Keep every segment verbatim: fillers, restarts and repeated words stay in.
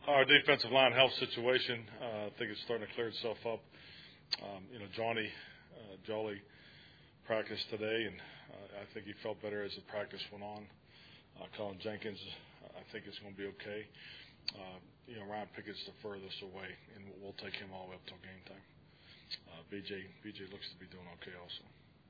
Our defensive line health situation, uh, I think it's starting to clear itself up. Um, you know, Johnny uh, Jolly practiced today, and uh, I think he felt better as the practice went on. Uh, Colin Jenkins, I think it's going to be okay. Uh, you know, Ryan Pickett's the furthest away, and we'll take him all the way up till game time. Uh, B J B J looks to be doing okay also.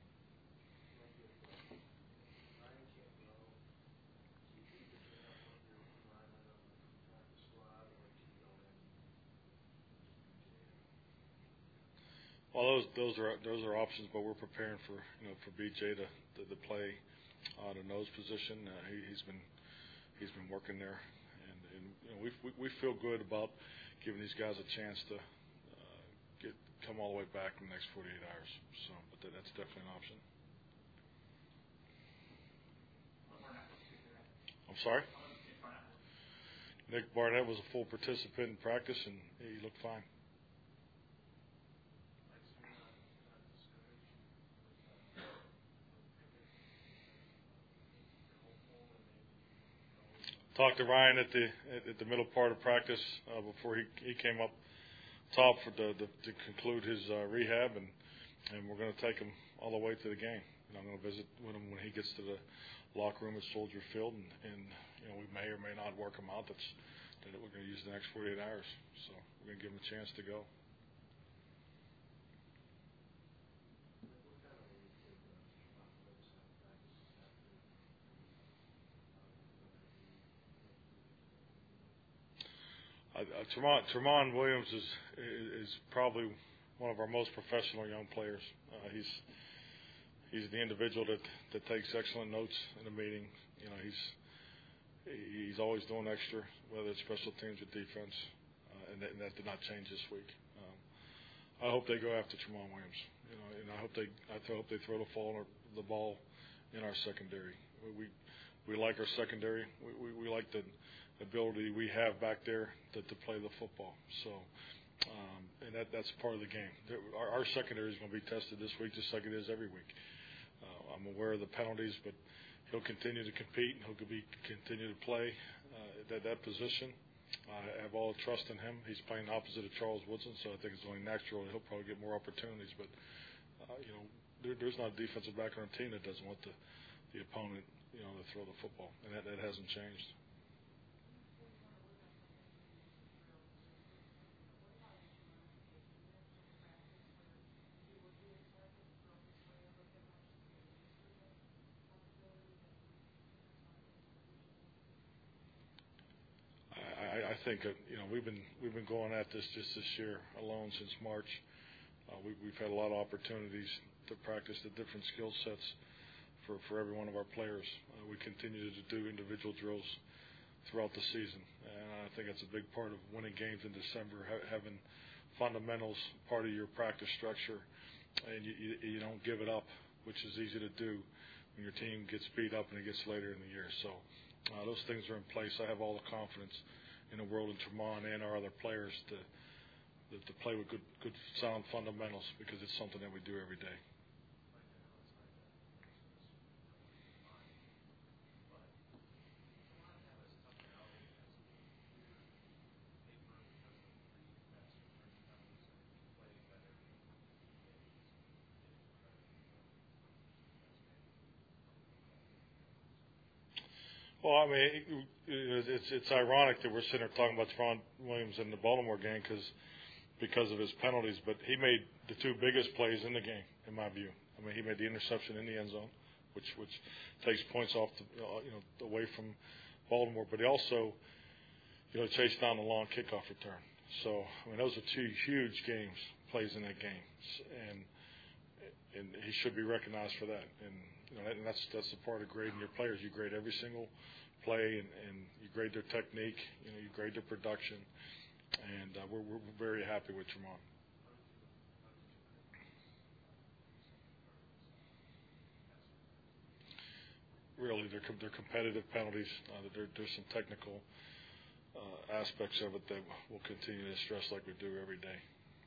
Well, those those are those are options, but we're preparing for you know for B J to to, to play uh, the nose position. Uh, he, he's been he's been working there, and, and you know we, we we feel good about giving these guys a chance to uh, get come all the way back in the next forty-eight hours. So, but that, that's definitely an option. I'm sorry. Nick Barnett was a full participant in practice, and he looked fine. Talked to Ryan at the at the middle part of practice uh, before he he came up top for the, the to conclude his uh, rehab, and and we're going to take him all the way to the game. And I'm going to visit with him when he gets to the locker room at Soldier Field, and, and you know we may or may not work him out. That's that we're going to use the next forty-eight hours. So we're going to give him a chance to go. Uh, uh, Tremont, Tremont Williams is is probably one of our most professional young players. Uh, he's he's the individual that, that takes excellent notes in a meeting. You know, he's he's always doing extra, whether it's special teams or defense, uh, and, that, and that did not change this week. Um, I hope they go after Tremont Williams. You know, and I hope they I hope they throw the ball the ball in our secondary. We we, we like our secondary. We we, we like the ability we have back there to, to play the football. So, um, and that that's part of the game. There, our, our secondary is going to be tested this week just like it is every week. Uh, I'm aware of the penalties, but he'll continue to compete. He'll be continue to play uh, that that position. I have all the trust in him. He's playing opposite of Charles Woodson, so I think it's only natural he'll probably get more opportunities. But uh, you know, there, there's not a defensive back on our team that doesn't want the the opponent, you know, to throw the football, and that, that hasn't changed. I, I think uh, you know we've been we've been going at this just this year alone since March. Uh, we, we've had a lot of opportunities to practice the different skill sets for, for every one of our players. Uh, we continue to do individual drills throughout the season, and I think that's a big part of winning games in December. Ha- having fundamentals part of your practice structure, and you, you, you don't give it up, which is easy to do when your team gets beat up and it gets later in the year. So. Uh, those things are in place. I have all the confidence in the world in Tremont and our other players to, to to play with good, good, sound fundamentals because it's something that we do every day. Well, I mean, it, it's it's ironic that we're sitting here talking about Tremont Williams in the Baltimore game because because of his penalties, but he made the two biggest plays in the game, in my view. I mean, he made the interception in the end zone, which which takes points off the, you know away from Baltimore, but he also you know chased down the long kickoff return. So I mean, those are two huge games plays in that game, and and he should be recognized for that. And you know, and that's that's the part of grading your players. You grade every single play, and, and you grade their technique. You know, you grade their production, and uh, we're we're very happy with Tremont. Really, they're they're competitive penalties. Uh, there, there's some technical uh, aspects of it that we'll continue to stress like we do every day.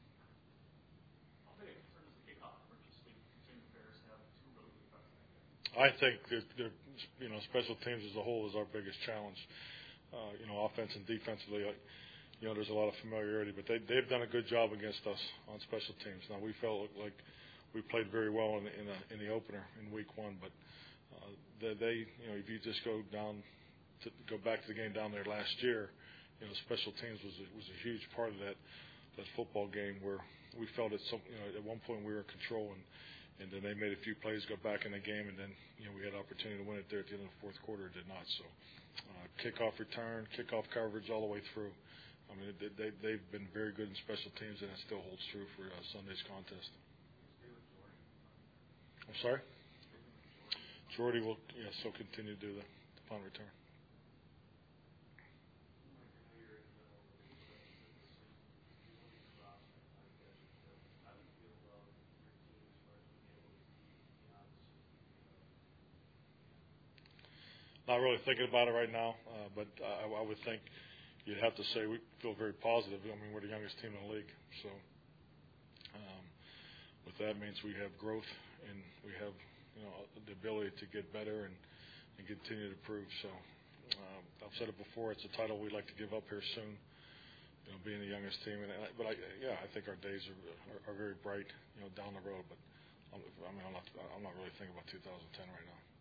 I think that, that you know special teams as a whole is our biggest challenge. Uh, you know, offense and defensively, you know, there's a lot of familiarity, but they, they've done a good job against us on special teams. Now, we felt like we played very well in the, in, the, in the opener in week one, but uh, they, they, you know, if you just go down to go back to the game down there last year, you know, special teams was a, was a huge part of that that football game where we felt at some, you know, at one point we were in control, and and then they made a few plays, go back in the game, and then, you know, we had an opportunity to win it there at the end of the fourth quarter. It did not. So, uh, kickoff return, kickoff coverage, all the way through. I mean, they, they they've been very good in special teams, and it still holds true for uh, Sunday's contest. I'm sorry. Jordy will, yeah, still continue to do the, the punt return. Not really thinking about it right now, uh, but I, I would think you'd have to say we feel very positive. I mean, we're the youngest team in the league, so um, what that means we have growth and we have, you know, the ability to get better and, and continue to improve. So um, I've said it before; it's a title we'd like to give up here soon. You know, being the youngest team, and I, but I, yeah, I think our days are, are are very bright, you know, down the road. But I'm, I mean, I'm not I'm not really thinking about two thousand ten right now.